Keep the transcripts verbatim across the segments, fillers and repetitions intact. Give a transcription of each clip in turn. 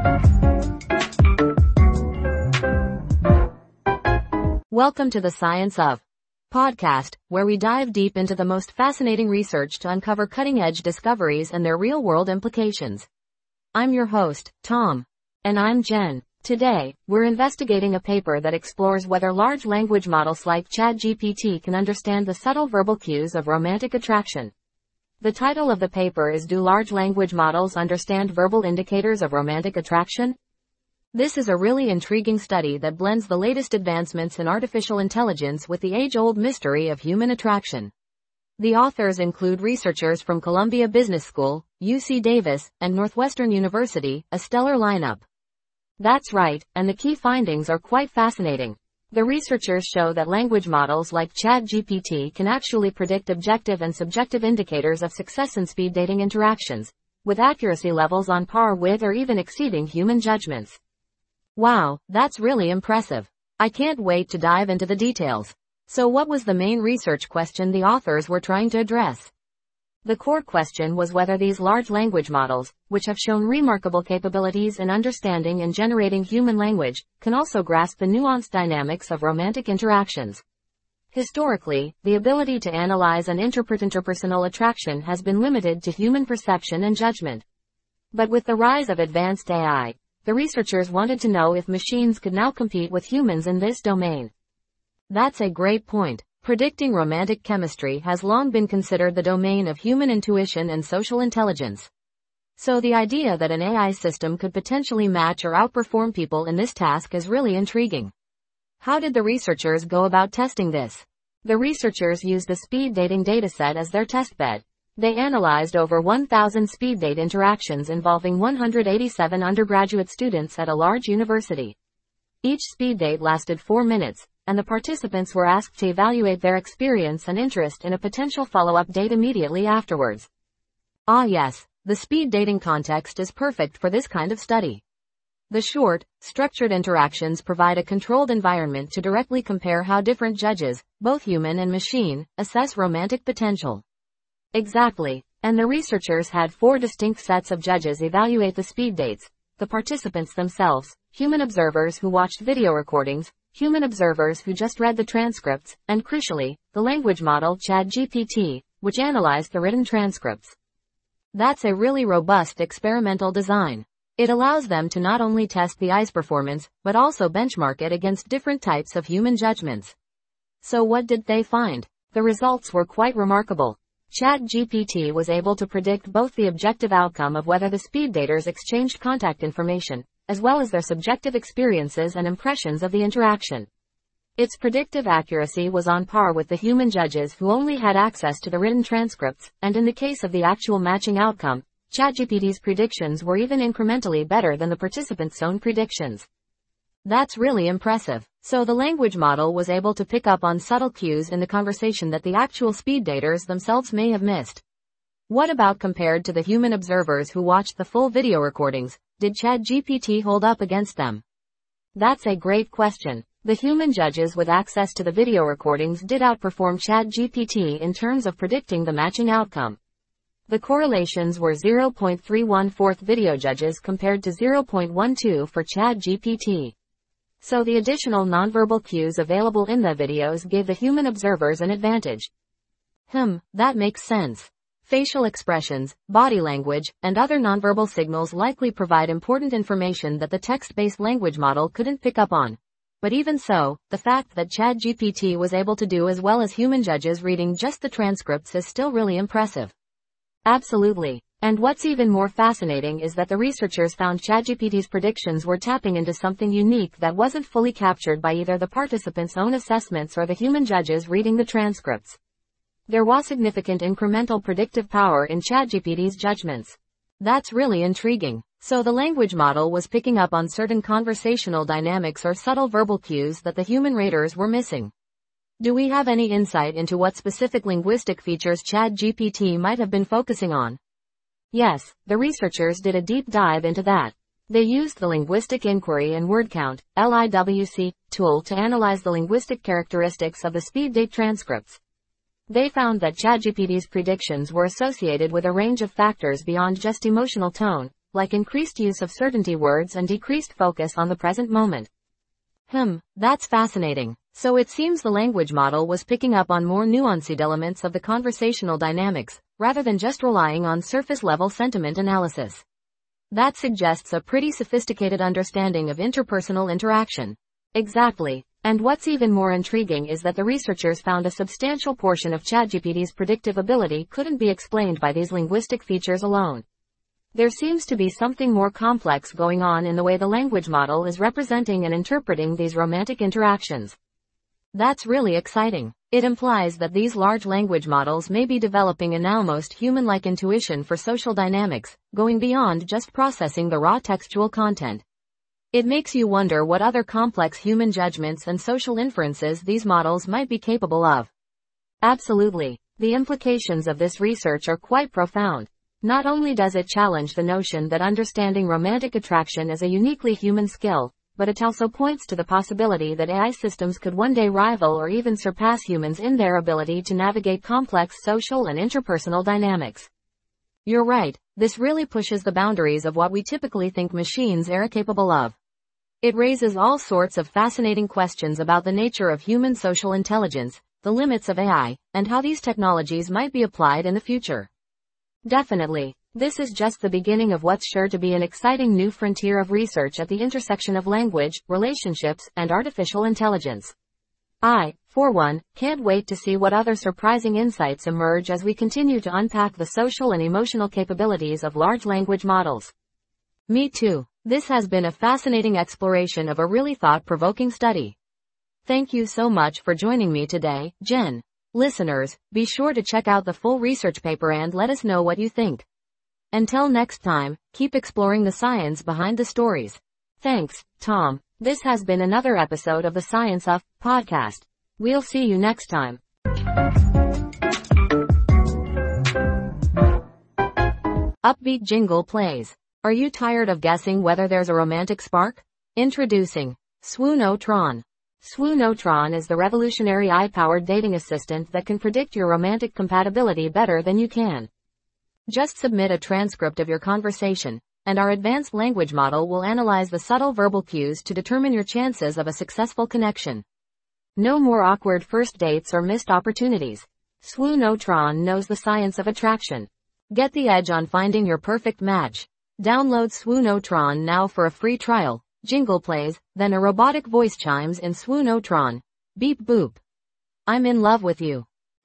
Welcome to the Science of podcast, where we dive deep into the most fascinating research to uncover cutting-edge discoveries and their real-world implications. I'm your host, Tom. And I'm Jen. Today, we're investigating a paper that explores whether large language models like ChatGPT can understand the subtle verbal cues of romantic attraction. The title of the paper is Do Large Language Models Understand Verbal Indicators of Romantic Attraction? This is a really intriguing study that blends the latest advancements in artificial intelligence with the age-old mystery of human attraction. The authors include researchers from Columbia Business School, U C Davis, and Northwestern University, a stellar lineup. That's right, and the key findings are quite fascinating. The researchers show that language models like ChatGPT can actually predict objective and subjective indicators of success in speed dating interactions, with accuracy levels on par with or even exceeding human judgments. Wow, that's really impressive. I can't wait to dive into the details. So what was the main research question the authors were trying to address? The core question was whether these large language models, which have shown remarkable capabilities in understanding and generating human language, can also grasp the nuanced dynamics of romantic interactions. Historically, the ability to analyze and interpret interpersonal attraction has been limited to human perception and judgment. But with the rise of advanced A I, the researchers wanted to know if machines could now compete with humans in this domain. That's a great point. Predicting romantic chemistry has long been considered the domain of human intuition and social intelligence. So the idea that an A I system could potentially match or outperform people in this task is really intriguing. How did the researchers go about testing this? The researchers used the speed dating dataset as their testbed. They analyzed over one thousand speed date interactions involving one hundred eighty-seven undergraduate students at a large university. Each speed date lasted four minutes, and the participants were asked to evaluate their experience and interest in a potential follow-up date immediately afterwards. Ah yes, the speed dating context is perfect for this kind of study. The short, structured interactions provide a controlled environment to directly compare how different judges, both human and machine, assess romantic potential. Exactly, and the researchers had four distinct sets of judges evaluate the speed dates: the participants themselves, human observers who watched video recordings, human observers who just read the transcripts, and crucially, the language model ChatGPT, which analyzed the written transcripts. That's a really robust experimental design. It allows them to not only test the A I's performance, but also benchmark it against different types of human judgments. So what did they find? The results were quite remarkable. ChatGPT was able to predict both the objective outcome of whether the speed daters exchanged contact information, as well as their subjective experiences and impressions of the interaction. Its predictive accuracy was on par with the human judges who only had access to the written transcripts, and in the case of the actual matching outcome, ChatGPT's predictions were even incrementally better than the participants' own predictions. That's really impressive. So the language model was able to pick up on subtle cues in the conversation that the actual speed daters themselves may have missed. What about compared to the human observers who watched the full video recordings? Did ChatGPT hold up against them? That's a great question. The human judges with access to the video recordings did outperform ChatGPT in terms of predicting the matching outcome. The correlations were zero point three one four video judges compared to zero point one two for ChatGPT. So the additional nonverbal cues available in the videos gave the human observers an advantage. Hmm, that makes sense. Facial expressions, body language, and other nonverbal signals likely provide important information that the text-based language model couldn't pick up on. But even so, the fact that ChatGPT was able to do as well as human judges reading just the transcripts is still really impressive. Absolutely. And what's even more fascinating is that the researchers found ChatGPT's predictions were tapping into something unique that wasn't fully captured by either the participants' own assessments or the human judges reading the transcripts. There was significant incremental predictive power in ChatGPT's judgments. That's really intriguing. So the language model was picking up on certain conversational dynamics or subtle verbal cues that the human raters were missing. Do we have any insight into what specific linguistic features ChatGPT might have been focusing on? Yes, the researchers did a deep dive into that. They used the Linguistic Inquiry and Word Count, L I W C, tool to analyze the linguistic characteristics of the speed date transcripts. They found that ChatGPT's predictions were associated with a range of factors beyond just emotional tone, like increased use of certainty words and decreased focus on the present moment. Hmm, that's fascinating. So it seems the language model was picking up on more nuanced elements of the conversational dynamics, rather than just relying on surface-level sentiment analysis. That suggests a pretty sophisticated understanding of interpersonal interaction. Exactly. And what's even more intriguing is that the researchers found a substantial portion of ChatGPT's predictive ability couldn't be explained by these linguistic features alone. There seems to be something more complex going on in the way the language model is representing and interpreting these romantic interactions. That's really exciting. It implies that these large language models may be developing an almost human-like intuition for social dynamics, going beyond just processing the raw textual content. It makes you wonder what other complex human judgments and social inferences these models might be capable of. Absolutely. The implications of this research are quite profound. Not only does it challenge the notion that understanding romantic attraction is a uniquely human skill, but it also points to the possibility that A I systems could one day rival or even surpass humans in their ability to navigate complex social and interpersonal dynamics. You're right, this really pushes the boundaries of what we typically think machines are capable of. It raises all sorts of fascinating questions about the nature of human social intelligence, the limits of A I, and how these technologies might be applied in the future. Definitely, this is just the beginning of what's sure to be an exciting new frontier of research at the intersection of language, relationships, and artificial intelligence. I, for one, can't wait to see what other surprising insights emerge as we continue to unpack the social and emotional capabilities of large language models. Me too. This has been a fascinating exploration of a really thought-provoking study. Thank you so much for joining me today, Jen. Listeners, be sure to check out the full research paper and let us know what you think. Until next time, keep exploring the science behind the stories. Thanks, Tom. This has been another episode of the Science of podcast. We'll see you next time. Upbeat jingle plays. Are you tired of guessing whether there's a romantic spark? Introducing Swoonotron. Swoonotron is the revolutionary A I-powered dating assistant that can predict your romantic compatibility better than you can. Just submit a transcript of your conversation, and our advanced language model will analyze the subtle verbal cues to determine your chances of a successful connection. No more awkward first dates or missed opportunities. Swoonotron knows the science of attraction. Get the edge on finding your perfect match. Download Swoonotron now for a free trial. Jingle plays, then a robotic voice chimes in Swoonotron. Beep boop. I'm in love with you.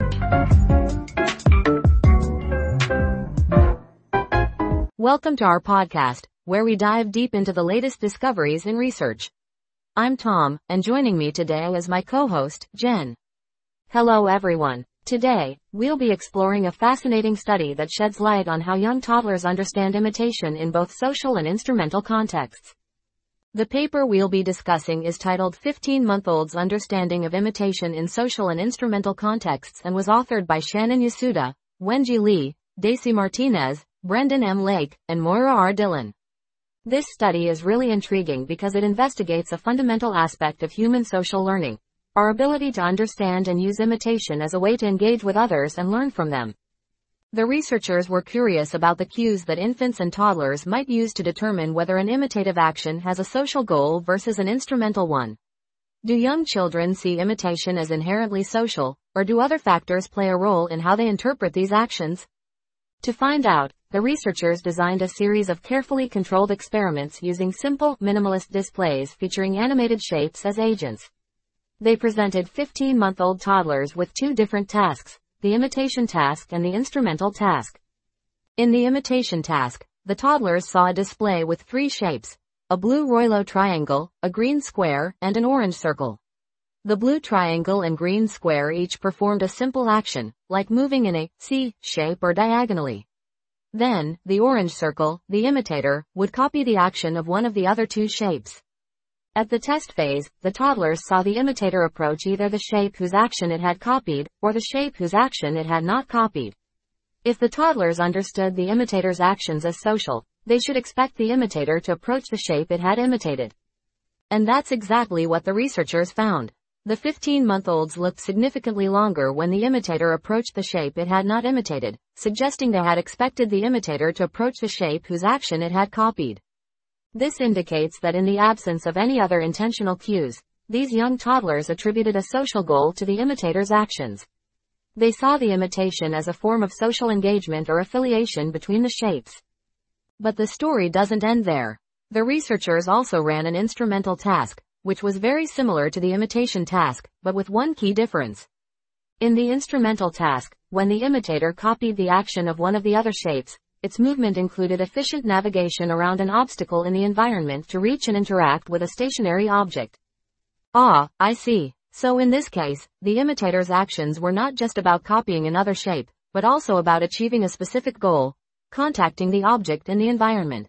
Welcome to our podcast, where we dive deep into the latest discoveries in research. I'm Tom, and joining me today is my co-host, Jen. Hello everyone. Today, we'll be exploring a fascinating study that sheds light on how young toddlers understand imitation in both social and instrumental contexts. The paper we'll be discussing is titled fifteen-Month-Olds' Understanding of Imitation in Social and Instrumental Contexts and was authored by Shannon Yasuda, Wenji Lee, Daisy Martinez, Brendan M. Lake, and Moira R. Dillon. This study is really intriguing because it investigates a fundamental aspect of human social learning, our ability to understand and use imitation as a way to engage with others and learn from them. The researchers were curious about the cues that infants and toddlers might use to determine whether an imitative action has a social goal versus an instrumental one. Do young children see imitation as inherently social, or do other factors play a role in how they interpret these actions? To find out, the researchers designed a series of carefully controlled experiments using simple, minimalist displays featuring animated shapes as agents. They presented fifteen-month-old toddlers with two different tasks, the imitation task and the instrumental task. In the imitation task, the toddlers saw a display with three shapes, a blue Roylo triangle, a green square, and an orange circle. The blue triangle and green square each performed a simple action, like moving in a C shape or diagonally. Then, the orange circle, the imitator, would copy the action of one of the other two shapes. At the test phase, the toddlers saw the imitator approach either the shape whose action it had copied, or the shape whose action it had not copied. If the toddlers understood the imitator's actions as social, they should expect the imitator to approach the shape it had imitated. And that's exactly what the researchers found. The fifteen-month-olds looked significantly longer when the imitator approached the shape it had not imitated, suggesting they had expected the imitator to approach the shape whose action it had copied. This indicates that in the absence of any other intentional cues, these young toddlers attributed a social goal to the imitator's actions. They saw the imitation as a form of social engagement or affiliation between the shapes. But the story doesn't end there. The researchers also ran an instrumental task, which was very similar to the imitation task, but with one key difference. In the instrumental task, when the imitator copied the action of one of the other shapes, its movement included efficient navigation around an obstacle in the environment to reach and interact with a stationary object. Ah, I see. So in this case, the imitator's actions were not just about copying another shape, but also about achieving a specific goal, contacting the object in the environment.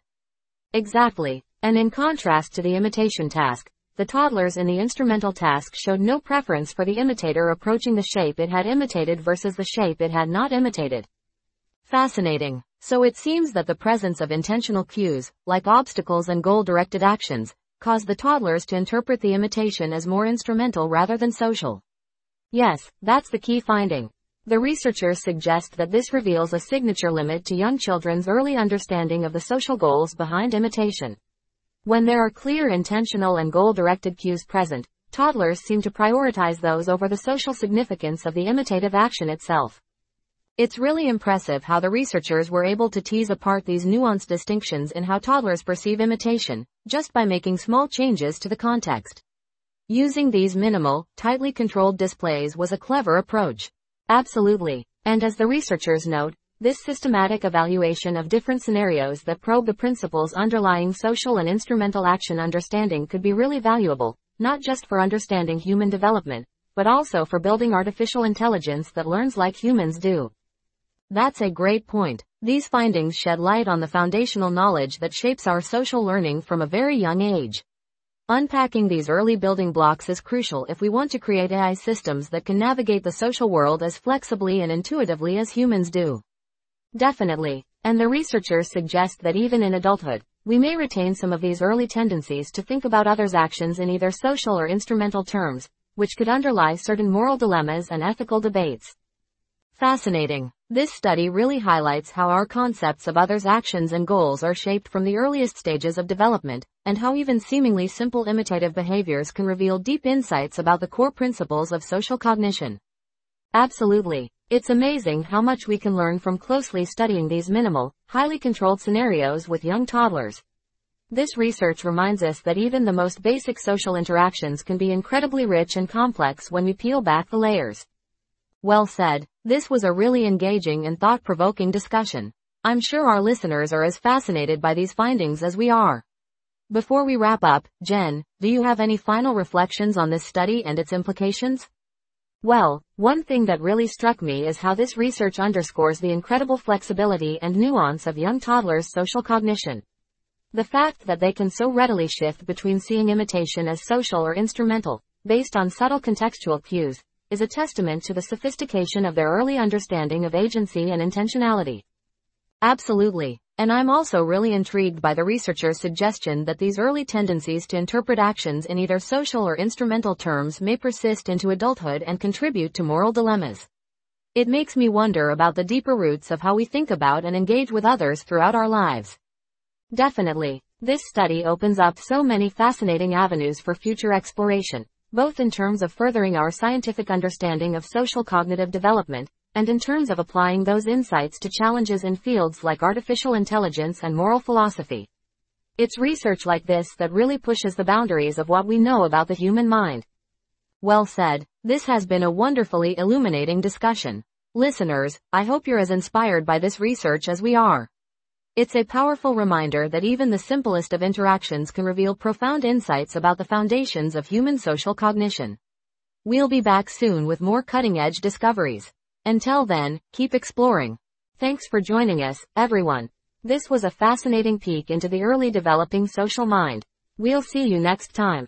Exactly. And in contrast to the imitation task, the toddlers in the instrumental task showed no preference for the imitator approaching the shape it had imitated versus the shape it had not imitated. Fascinating. So it seems that the presence of intentional cues, like obstacles and goal-directed actions, caused the toddlers to interpret the imitation as more instrumental rather than social. Yes, that's the key finding. The researchers suggest that this reveals a signature limit to young children's early understanding of the social goals behind imitation. When there are clear intentional and goal-directed cues present, toddlers seem to prioritize those over the social significance of the imitative action itself. It's really impressive how the researchers were able to tease apart these nuanced distinctions in how toddlers perceive imitation, just by making small changes to the context. Using these minimal, tightly controlled displays was a clever approach. Absolutely. And as the researchers note, this systematic evaluation of different scenarios that probe the principles underlying social and instrumental action understanding could be really valuable, not just for understanding human development, but also for building artificial intelligence that learns like humans do. That's a great point. These findings shed light on the foundational knowledge that shapes our social learning from a very young age. Unpacking these early building blocks is crucial if we want to create A I systems that can navigate the social world as flexibly and intuitively as humans do. Definitely. And the researchers suggest that even in adulthood, we may retain some of these early tendencies to think about others' actions in either social or instrumental terms, which could underlie certain moral dilemmas and ethical debates. Fascinating. This study really highlights how our concepts of others' actions and goals are shaped from the earliest stages of development, and how even seemingly simple imitative behaviors can reveal deep insights about the core principles of social cognition. Absolutely. It's amazing how much we can learn from closely studying these minimal, highly controlled scenarios with young toddlers. This research reminds us that even the most basic social interactions can be incredibly rich and complex when we peel back the layers. Well said. This was a really engaging and thought-provoking discussion. I'm sure our listeners are as fascinated by these findings as we are. Before we wrap up, Jen, do you have any final reflections on this study and its implications? Well, one thing that really struck me is how this research underscores the incredible flexibility and nuance of young toddlers' social cognition. The fact that they can so readily shift between seeing imitation as social or instrumental, based on subtle contextual cues, is a testament to the sophistication of their early understanding of agency and intentionality. Absolutely. And I'm also really intrigued by the researchers' suggestion that these early tendencies to interpret actions in either social or instrumental terms may persist into adulthood and contribute to moral dilemmas. It makes me wonder about the deeper roots of how we think about and engage with others throughout our lives. Definitely. This study opens up so many fascinating avenues for future exploration, both in terms of furthering our scientific understanding of social cognitive development, and in terms of applying those insights to challenges in fields like artificial intelligence and moral philosophy. It's research like this that really pushes the boundaries of what we know about the human mind. Well said. This has been a wonderfully illuminating discussion. Listeners, I hope you're as inspired by this research as we are. It's a powerful reminder that even the simplest of interactions can reveal profound insights about the foundations of human social cognition. We'll be back soon with more cutting-edge discoveries. Until then, keep exploring. Thanks for joining us, everyone. This was a fascinating peek into the early developing social mind. We'll see you next time.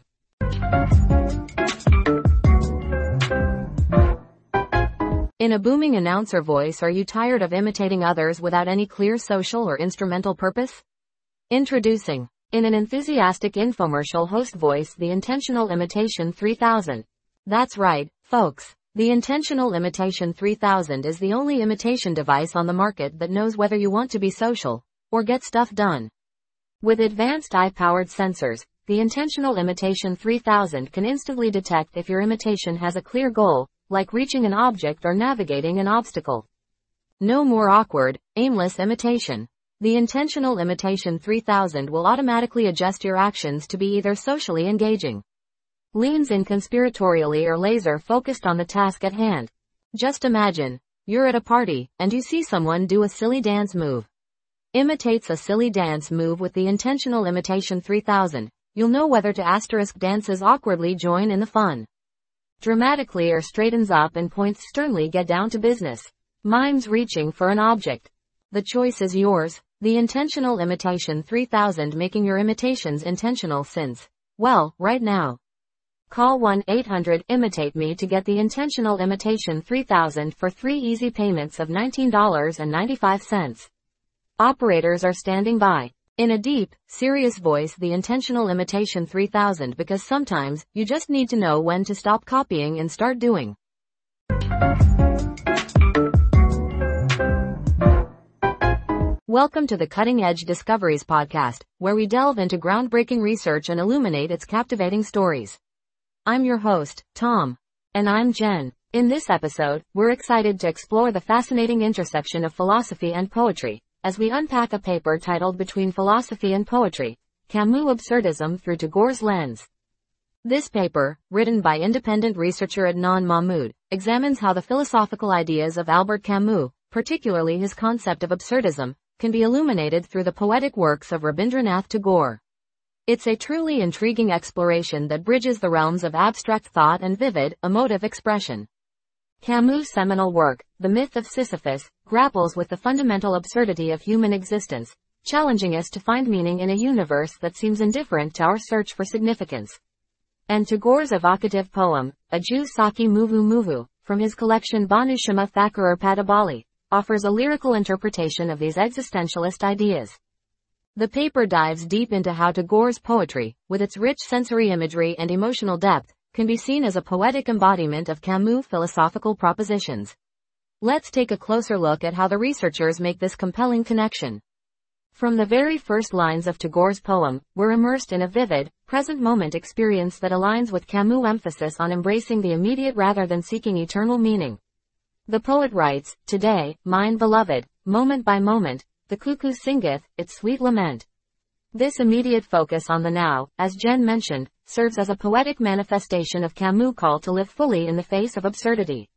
In a booming announcer voice, are you tired of imitating others without any clear social or instrumental purpose? Introducing, in an enthusiastic infomercial host voice, the Intentional Imitation three thousand. That's right, folks. The Intentional Imitation three thousand is the only imitation device on the market that knows whether you want to be social or get stuff done. With advanced eye-powered sensors, the Intentional Imitation three thousand can instantly detect if your imitation has a clear goal, like reaching an object or navigating an obstacle. No more awkward, aimless imitation. The Intentional Imitation three thousand will automatically adjust your actions to be either socially engaging, leans in conspiratorially, or laser focused on the task at hand. Just imagine, you're at a party, and you see someone do a silly dance move. Imitates a silly dance move with the Intentional Imitation three thousand, you'll know whether to asterisk dances awkwardly join in the fun, dramatically or straightens up and points sternly get down to business, mimes reaching for an object. The choice is yours. The Intentional Imitation three thousand, making your imitations intentional since, well, right now. Call one eight hundred imitate me to get the Intentional Imitation three thousand for three easy payments of nineteen dollars and ninety-five cents. Operators are standing by. In a deep, serious voice, the Intentional Imitation three thousand, because sometimes, you just need to know when to stop copying and start doing. Welcome to the Cutting Edge Discoveries podcast, where we delve into groundbreaking research and illuminate its captivating stories. I'm your host, Tom. And I'm Jen. In this episode, we're excited to explore the fascinating intersection of philosophy and poetry, as we unpack a paper titled Between Philosophy and Poetry, Camus' Absurdism Through Tagore's Lens. This paper, written by independent researcher Adnan Mahmoud, examines how the philosophical ideas of Albert Camus, particularly his concept of absurdism, can be illuminated through the poetic works of Rabindranath Tagore. It's a truly intriguing exploration that bridges the realms of abstract thought and vivid, emotive expression. Camus' seminal work, The Myth of Sisyphus, grapples with the fundamental absurdity of human existence, challenging us to find meaning in a universe that seems indifferent to our search for significance. And Tagore's evocative poem, Aju Saki Muvu Muvu, from his collection Banu Shama Thakur Padabali, offers a lyrical interpretation of these existentialist ideas. The paper dives deep into how Tagore's poetry, with its rich sensory imagery and emotional depth, can be seen as a poetic embodiment of Camus' philosophical propositions. Let's take a closer look at how the researchers make this compelling connection. From the very first lines of Tagore's poem, we're immersed in a vivid, present-moment experience that aligns with Camus' emphasis on embracing the immediate rather than seeking eternal meaning. The poet writes, "Today, mine beloved, moment by moment, the cuckoo singeth its sweet lament." This immediate focus on the now, as Jen mentioned, serves as a poetic manifestation of Camus' call to live fully in the face of absurdity.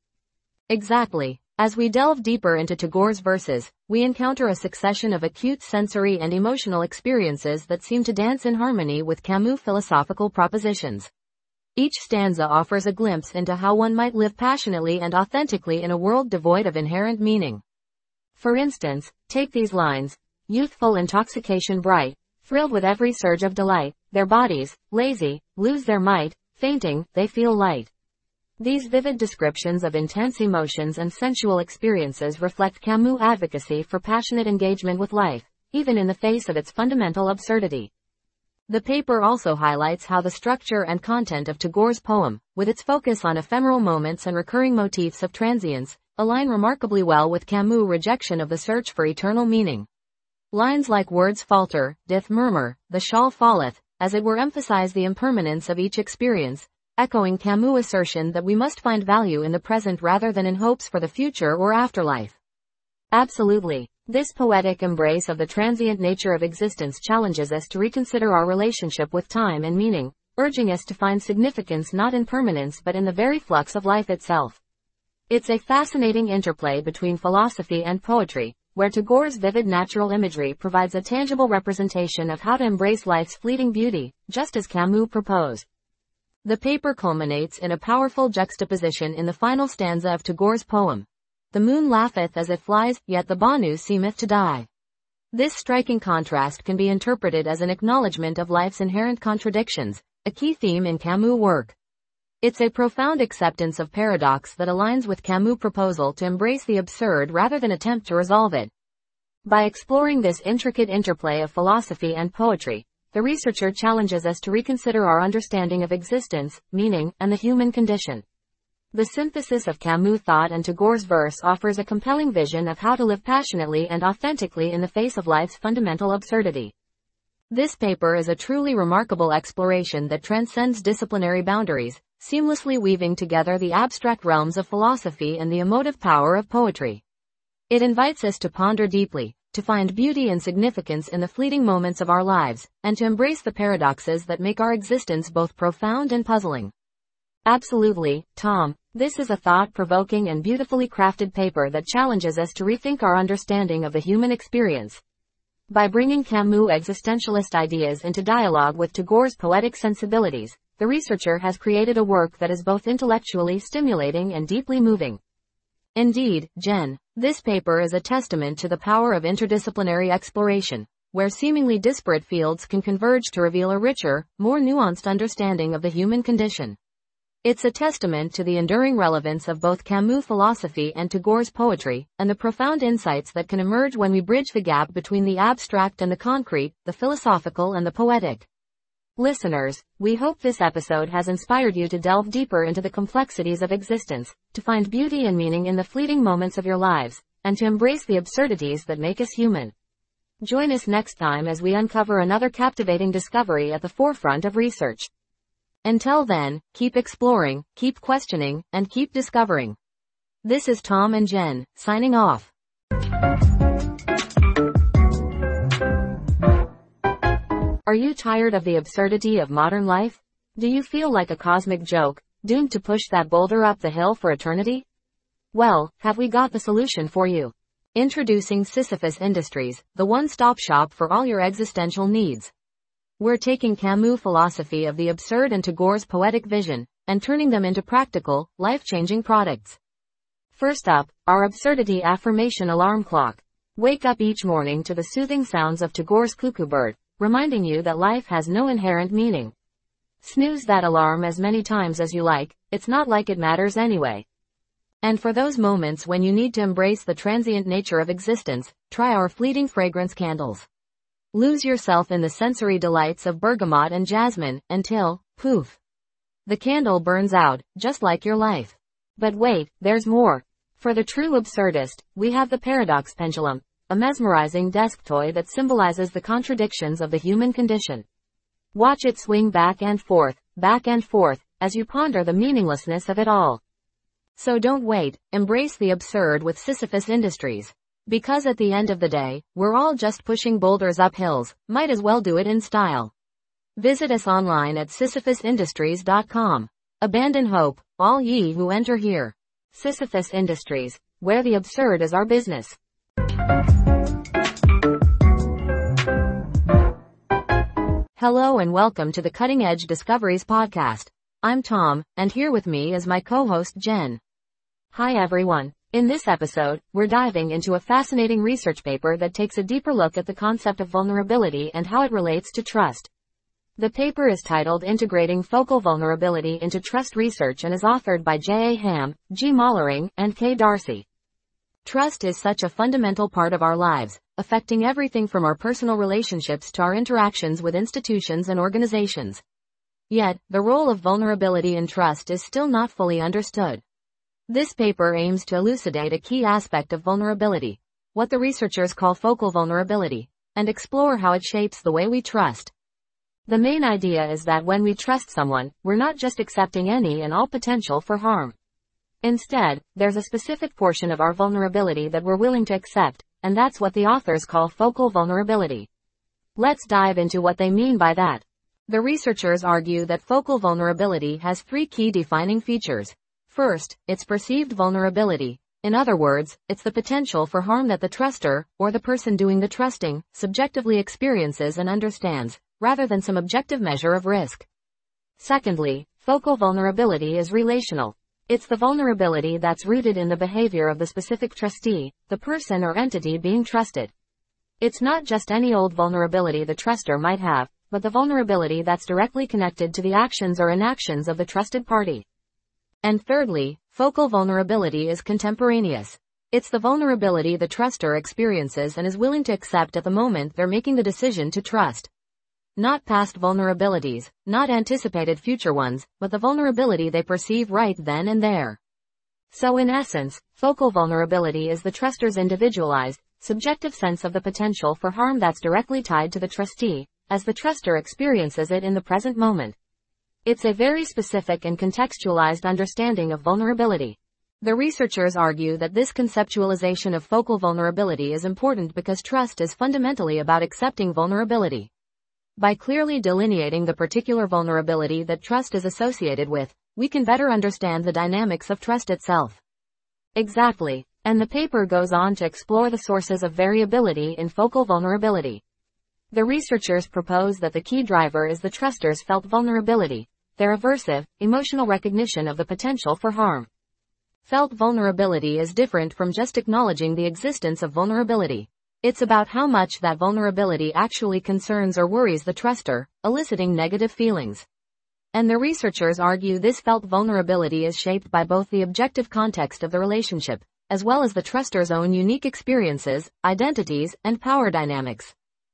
Exactly. As we delve deeper into Tagore's verses, we encounter a succession of acute sensory and emotional experiences that seem to dance in harmony with Camus' philosophical propositions. Each stanza offers a glimpse into how one might live passionately and authentically in a world devoid of inherent meaning. For instance, take these lines: "Youthful intoxication bright, thrilled with every surge of delight, their bodies, lazy, lose their might, fainting, they feel light." These vivid descriptions of intense emotions and sensual experiences reflect Camus' advocacy for passionate engagement with life, even in the face of its fundamental absurdity. The paper also highlights how the structure and content of Tagore's poem, with its focus on ephemeral moments and recurring motifs of transience, align remarkably well with Camus' rejection of the search for eternal meaning. Lines like "words falter, doth murmur, the shawl falleth," as it were, emphasize the impermanence of each experience, echoing Camus' assertion that we must find value in the present rather than in hopes for the future or afterlife. Absolutely. This poetic embrace of the transient nature of existence challenges us to reconsider our relationship with time and meaning, urging us to find significance not in permanence but in the very flux of life itself. It's a fascinating interplay between philosophy and poetry, where Tagore's vivid natural imagery provides a tangible representation of how to embrace life's fleeting beauty, just as Camus proposed. The paper culminates in a powerful juxtaposition in the final stanza of Tagore's poem. "The moon laugheth as it flies, yet the Banu seemeth to die." This striking contrast can be interpreted as an acknowledgement of life's inherent contradictions, a key theme in Camus' work. It's a profound acceptance of paradox that aligns with Camus' proposal to embrace the absurd rather than attempt to resolve it. By exploring this intricate interplay of philosophy and poetry, the researcher challenges us to reconsider our understanding of existence, meaning, and the human condition. The synthesis of Camus' thought and Tagore's verse offers a compelling vision of how to live passionately and authentically in the face of life's fundamental absurdity. This paper is a truly remarkable exploration that transcends disciplinary boundaries, seamlessly weaving together the abstract realms of philosophy and the emotive power of poetry. It invites us to ponder deeply, to find beauty and significance in the fleeting moments of our lives, and to embrace the paradoxes that make our existence both profound and puzzling. Absolutely, Tom. This is a thought-provoking and beautifully crafted paper that challenges us to rethink our understanding of the human experience. By bringing Camus' existentialist ideas into dialogue with Tagore's poetic sensibilities, the researcher has created a work that is both intellectually stimulating and deeply moving. Indeed, Jen, this paper is a testament to the power of interdisciplinary exploration, where seemingly disparate fields can converge to reveal a richer, more nuanced understanding of the human condition. It's a testament to the enduring relevance of both Camus' philosophy and Tagore's poetry, and the profound insights that can emerge when we bridge the gap between the abstract and the concrete, the philosophical and the poetic. Listeners, we hope this episode has inspired you to delve deeper into the complexities of existence, to find beauty and meaning in the fleeting moments of your lives, and to embrace the absurdities that make us human. Join us next time as we uncover another captivating discovery at the forefront of research. Until then, keep exploring, keep questioning, and keep discovering. This is Tom and Jen, signing off. Are you tired of the absurdity of modern life? Do you feel like a cosmic joke, doomed to push that boulder up the hill for eternity? Well, have we got the solution for you? Introducing Sisyphus Industries, the one-stop shop for all your existential needs. We're taking Camus' philosophy of the absurd and Tagore's poetic vision, and turning them into practical, life-changing products. First up, our absurdity affirmation alarm clock. Wake up each morning to the soothing sounds of Tagore's cuckoo bird, reminding you that life has no inherent meaning. Snooze that alarm as many times as you like, it's not like it matters anyway. And for those moments when you need to embrace the transient nature of existence, try our fleeting fragrance candles. Lose yourself in the sensory delights of bergamot and jasmine, until, poof, the candle burns out, just like your life. But wait, there's more. For the true absurdist, we have the paradox pendulum, a mesmerizing desk toy that symbolizes the contradictions of the human condition. Watch it swing back and forth, back and forth, as you ponder the meaninglessness of it all. So don't wait, embrace the absurd with Sisyphus Industries. Because at the end of the day, we're all just pushing boulders up hills, might as well do it in style. Visit us online at sisyphus industries dot com. Abandon hope, all ye who enter here. Sisyphus Industries, where the absurd is our business. Hello and welcome to the Cutting Edge Discoveries podcast. I'm Tom, and here with me is my co-host Jen. Hi everyone. In this episode, we're diving into a fascinating research paper that takes a deeper look at the concept of vulnerability and how it relates to trust. The paper is titled Integrating Focal Vulnerability into Trust Research and is authored by J A Ham, G Mollering, and K Darcy. Trust is such a fundamental part of our lives, affecting everything from our personal relationships to our interactions with institutions and organizations. Yet, the role of vulnerability in trust is still not fully understood. This paper aims to elucidate a key aspect of vulnerability, what the researchers call focal vulnerability, and explore how it shapes the way we trust. The main idea is that when we trust someone, we're not just accepting any and all potential for harm. Instead, there's a specific portion of our vulnerability that we're willing to accept, and that's what the authors call focal vulnerability. Let's dive into what they mean by that. The researchers argue that focal vulnerability has three key defining features. First, it's perceived vulnerability. In other words, it's the potential for harm that the truster, or the person doing the trusting, subjectively experiences and understands, rather than some objective measure of risk. Secondly, focal vulnerability is relational. It's the vulnerability that's rooted in the behavior of the specific trustee, the person or entity being trusted. It's not just any old vulnerability the truster might have, but the vulnerability that's directly connected to the actions or inactions of the trusted party. And thirdly, focal vulnerability is contemporaneous. It's the vulnerability the truster experiences and is willing to accept at the moment they're making the decision to trust. Not past vulnerabilities, not anticipated future ones, but the vulnerability they perceive right then and there. So in essence, focal vulnerability is the truster's individualized, subjective sense of the potential for harm that's directly tied to the trustee, as the truster experiences it in the present moment. It's a very specific and contextualized understanding of vulnerability. The researchers argue that this conceptualization of focal vulnerability is important because trust is fundamentally about accepting vulnerability. By clearly delineating the particular vulnerability that trust is associated with, we can better understand the dynamics of trust itself. Exactly. And the paper goes on to explore the sources of variability in focal vulnerability. The researchers propose that the key driver is the truster's felt vulnerability, their aversive, emotional recognition of the potential for harm. Felt vulnerability is different from just acknowledging the existence of vulnerability. It's about how much that vulnerability actually concerns or worries the truster, eliciting negative feelings. And the researchers argue this felt vulnerability is shaped by both the objective context of the relationship, as well as the truster's own unique experiences, identities, and power dynamics.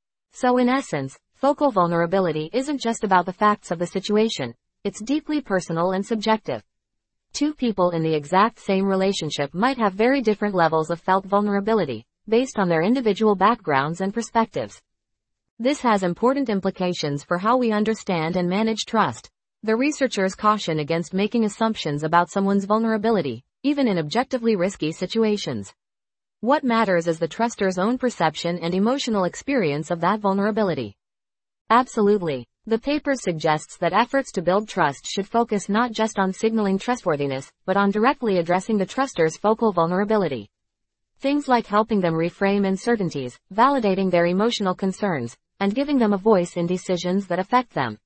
So in essence, focal vulnerability isn't just about the facts of the situation, it's deeply personal and subjective. Two people in the exact same relationship might have very different levels of felt vulnerability, based on their individual backgrounds and perspectives. This has important implications for how we understand and manage trust. The researchers caution against making assumptions about someone's vulnerability, even in objectively risky situations. What matters is the truster's own perception and emotional experience of that vulnerability. Absolutely. The paper suggests that efforts to build trust should focus not just on signaling trustworthiness, but on directly addressing the truster's focal vulnerability. Things like helping them reframe uncertainties, validating their emotional concerns, and giving them a voice in decisions that affect them.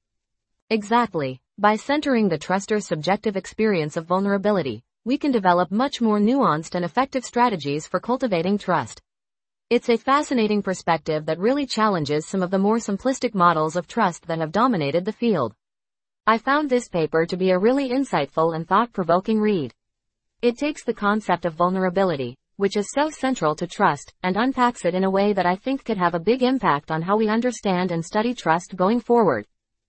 Exactly. By centering the truster's subjective experience of vulnerability, we can develop much more nuanced and effective strategies for cultivating trust. It's a fascinating perspective that really challenges some of the more simplistic models of trust that have dominated the field. I found this paper to be a really insightful and thought-provoking read. It takes the concept of vulnerability, which is so central to trust, and unpacks it in a way that I think could have a big impact on how we understand and study trust going forward.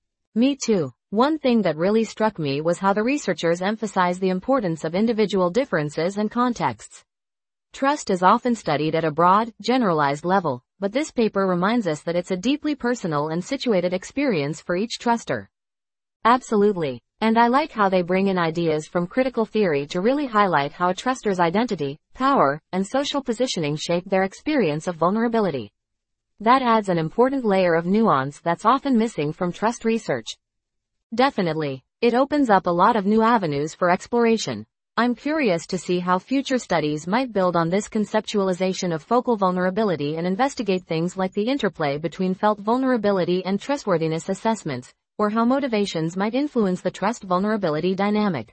Me too. One thing that really struck me was how the researchers emphasize the importance of individual differences and contexts. Trust is often studied at a broad, generalized level, but this paper reminds us that it's a deeply personal and situated experience for each truster. Absolutely. And I like how they bring in ideas from critical theory to really highlight how a truster's identity, power, and social positioning shape their experience of vulnerability. That adds an important layer of nuance that's often missing from trust research. Definitely. It opens up a lot of new avenues for exploration. I'm curious to see how future studies might build on this conceptualization of focal vulnerability and investigate things like the interplay between felt vulnerability and trustworthiness assessments, or how motivations might influence the trust-vulnerability dynamic.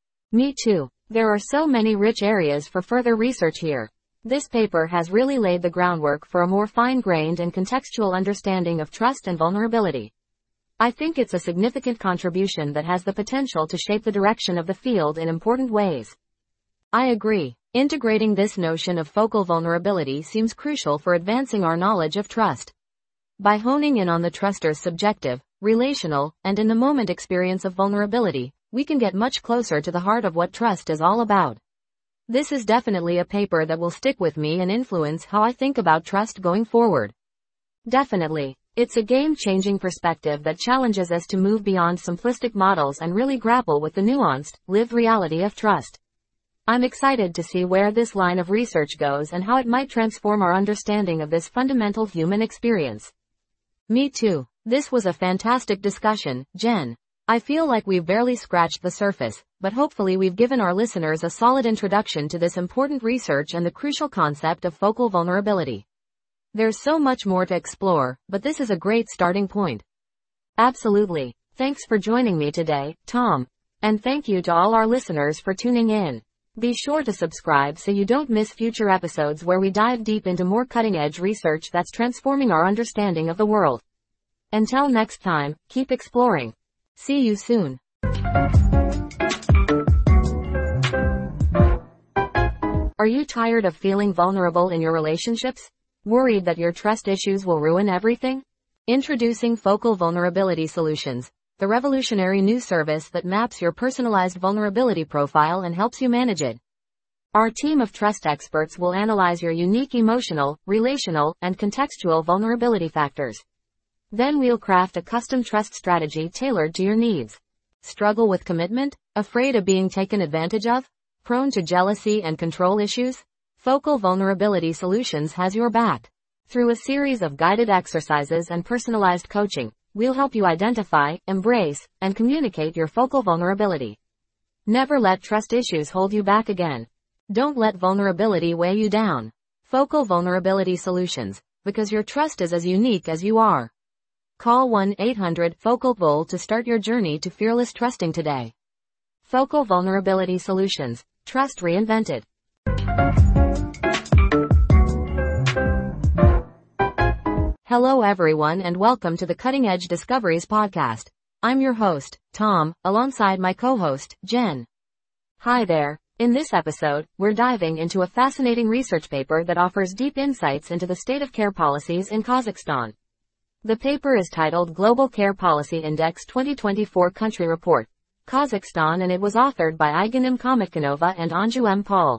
Me too. There are so many rich areas for further research here. This paper has really laid the groundwork for a more fine-grained and contextual understanding of trust and vulnerability. I think it's a significant contribution that has the potential to shape the direction of the field in important ways. I agree. Integrating this notion of focal vulnerability seems crucial for advancing our knowledge of trust. By honing in on the truster's subjective, relational, and in-the-moment experience of vulnerability, we can get much closer to the heart of what trust is all about. This is definitely a paper that will stick with me and influence how I think about trust going forward. Definitely. It's a game-changing perspective that challenges us to move beyond simplistic models and really grapple with the nuanced, lived reality of trust. I'm excited to see where this line of research goes and how it might transform our understanding of this fundamental human experience. Me too. This was a fantastic discussion, Jen. I feel like we've barely scratched the surface, but hopefully we've given our listeners a solid introduction to this important research and the crucial concept of focal vulnerability. There's so much more to explore, but this is a great starting point. Absolutely. Thanks for joining me today, Tom. And thank you to all our listeners for tuning in. Be sure to subscribe so you don't miss future episodes where we dive deep into more cutting-edge research that's transforming our understanding of the world. Until next time, keep exploring. See you soon. Are you tired of feeling vulnerable in your relationships? Worried that your trust issues will ruin everything? Introducing Focal Vulnerability Solutions, the revolutionary new service that maps your personalized vulnerability profile and helps you manage it. Our team of trust experts will analyze your unique emotional, relational, and contextual vulnerability factors. Then we'll craft a custom trust strategy tailored to your needs. Struggle with commitment? Afraid of being taken advantage of? Prone to jealousy and control issues? Focal Vulnerability Solutions has your back. Through a series of guided exercises and personalized coaching, we'll help you identify, embrace, and communicate your focal vulnerability. Never let trust issues hold you back again. Don't let vulnerability weigh you down. Focal Vulnerability Solutions, because your trust is as unique as you are. Call one eight hundred focal vul to start your journey to fearless trusting today. Focal Vulnerability Solutions, trust reinvented. Hello everyone and welcome to the Cutting Edge Discoveries podcast. I'm your host, Tom, alongside my co-host, Jen. Hi there. In this episode, we're diving into a fascinating research paper that offers deep insights into the state of care policies in Kazakhstan. The paper is titled Global Care Policy Index twenty twenty-four Country Report, Kazakhstan, and it was authored by Aigenim Komitkanova and Anju M. Paul.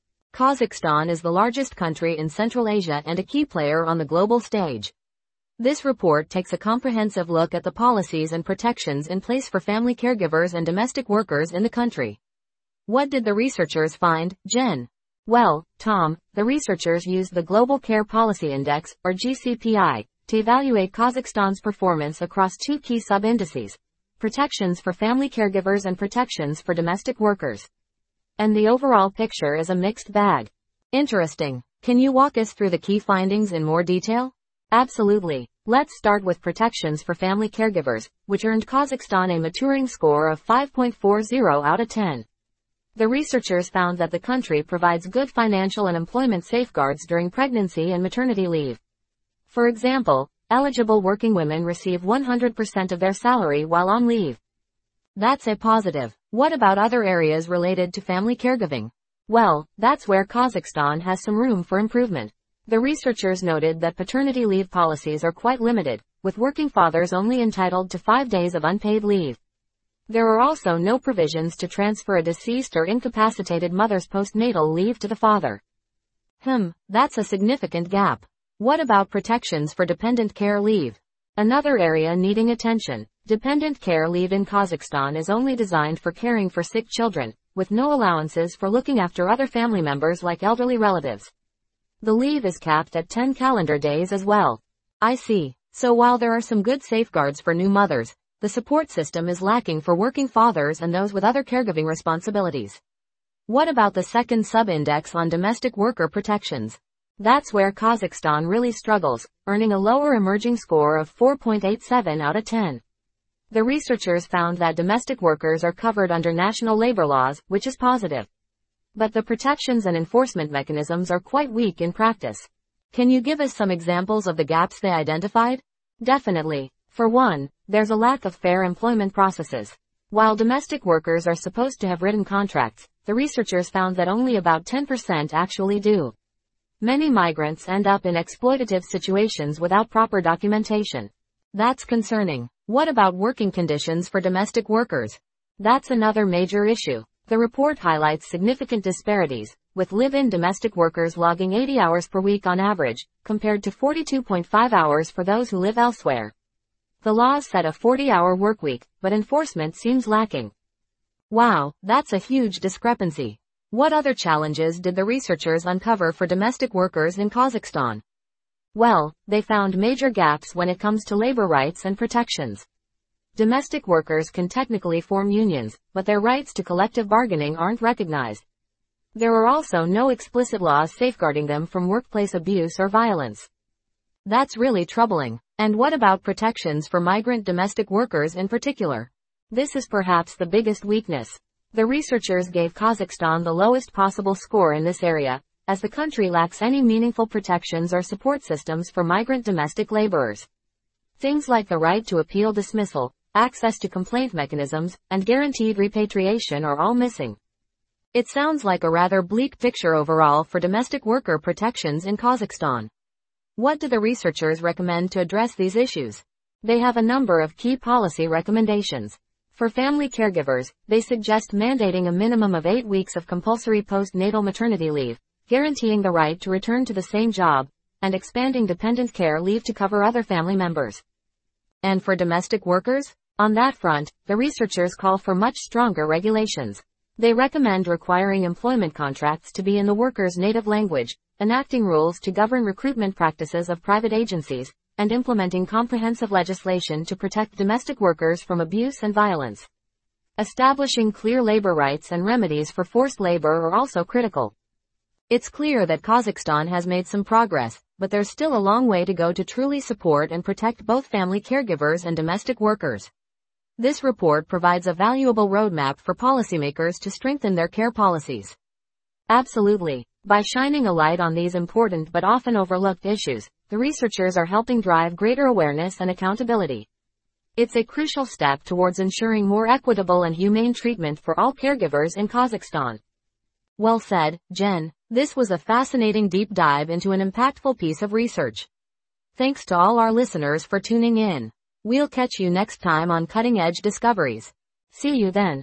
Kazakhstan is the largest country in Central Asia and a key player on the global stage. This report takes a comprehensive look at the policies and protections in place for family caregivers and domestic workers in the country. What did the researchers find, Jen? Well, Tom, the researchers used the Global Care Policy Index, or G C P I, to evaluate Kazakhstan's performance across two key sub-indices: protections for family caregivers and protections for domestic workers. And the overall picture is a mixed bag. Interesting. Can you walk us through the key findings in more detail? Absolutely. Let's start with protections for family caregivers, which earned Kazakhstan a maturing score of five point four zero out of ten. The researchers found that the country provides good financial and employment safeguards during pregnancy and maternity leave. For example, eligible working women receive one hundred percent of their salary while on leave. That's a positive. What about other areas related to family caregiving? Well, that's where Kazakhstan has some room for improvement. The researchers noted that paternity leave policies are quite limited, with working fathers only entitled to five days of unpaid leave. There are also no provisions to transfer a deceased or incapacitated mother's postnatal leave to the father. Hmm, that's a significant gap. What about protections for dependent care leave? Another area needing attention. Dependent care leave in Kazakhstan is only designed for caring for sick children, with no allowances for looking after other family members like elderly relatives. The leave is capped at ten calendar days as well. I see. So while there are some good safeguards for new mothers, the support system is lacking for working fathers and those with other caregiving responsibilities. What about the second sub-index on domestic worker protections? That's where Kazakhstan really struggles, earning a lower emerging score of four point eight seven out of ten. The researchers found that domestic workers are covered under national labor laws, which is positive. But the protections and enforcement mechanisms are quite weak in practice. Can you give us some examples of the gaps they identified? Definitely. For one, there's a lack of fair employment processes. While domestic workers are supposed to have written contracts, the researchers found that only about ten percent actually do. Many migrants end up in exploitative situations without proper documentation. That's concerning. What about working conditions for domestic workers? That's another major issue. The report highlights significant disparities, with live-in domestic workers logging eighty hours per week on average, compared to forty-two point five hours for those who live elsewhere. The laws set a forty-hour workweek, but enforcement seems lacking. Wow, that's a huge discrepancy. What other challenges did the researchers uncover for domestic workers in Kazakhstan? Well, they found major gaps when it comes to labor rights and protections. Domestic workers can technically form unions, but their rights to collective bargaining aren't recognized. There are also no explicit laws safeguarding them from workplace abuse or violence. That's really troubling. And what about protections for migrant domestic workers in particular? This is perhaps the biggest weakness. The researchers gave Kazakhstan the lowest possible score in this area, as the country lacks any meaningful protections or support systems for migrant domestic laborers. Things like the right to appeal dismissal, access to complaint mechanisms, and guaranteed repatriation are all missing. It sounds like a rather bleak picture overall for domestic worker protections in Kazakhstan. What do the researchers recommend to address these issues? They have a number of key policy recommendations. For family caregivers, they suggest mandating a minimum of eight weeks of compulsory postnatal maternity leave, guaranteeing the right to return to the same job, and expanding dependent care leave to cover other family members. And for domestic workers? On that front, the researchers call for much stronger regulations. They recommend requiring employment contracts to be in the worker's native language, enacting rules to govern recruitment practices of private agencies, and implementing comprehensive legislation to protect domestic workers from abuse and violence. Establishing clear labor rights and remedies for forced labor are also critical. It's clear that Kazakhstan has made some progress, but there's still a long way to go to truly support and protect both family caregivers and domestic workers. This report provides a valuable roadmap for policymakers to strengthen their care policies. Absolutely. By shining a light on these important but often overlooked issues, the researchers are helping drive greater awareness and accountability. It's a crucial step towards ensuring more equitable and humane treatment for all caregivers in Kazakhstan. Well said, Jen. This was a fascinating deep dive into an impactful piece of research. Thanks to all our listeners for tuning in. We'll catch you next time on Cutting Edge Discoveries. See you then.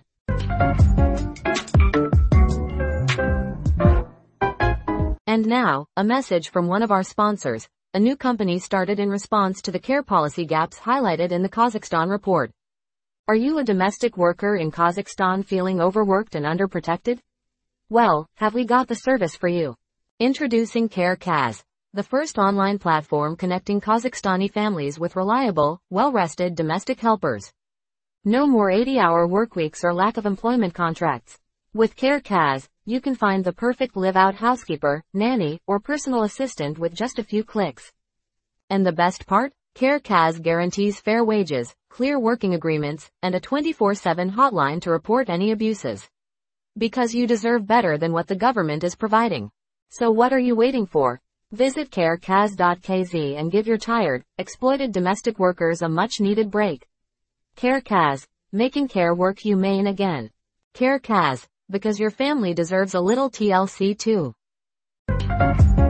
And now, a message from one of our sponsors, a new company started in response to the care policy gaps highlighted in the Kazakhstan report. Are you a domestic worker in Kazakhstan feeling overworked and underprotected? Well, have we got the service for you? Introducing CareKaz, the first online platform connecting Kazakhstani families with reliable, well-rested domestic helpers. No more eighty-hour workweeks or lack of employment contracts. With CareKaz, you can find the perfect live-out housekeeper, nanny, or personal assistant with just a few clicks. And the best part? CareKaz guarantees fair wages, clear working agreements, and a twenty-four seven hotline to report any abuses. Because you deserve better than what the government is providing. So what are you waiting for? Visit carekaz dot k z and give your tired, exploited domestic workers a much-needed break. CareKaz, making care work humane again. CareKaz, because your family deserves a little T L C too.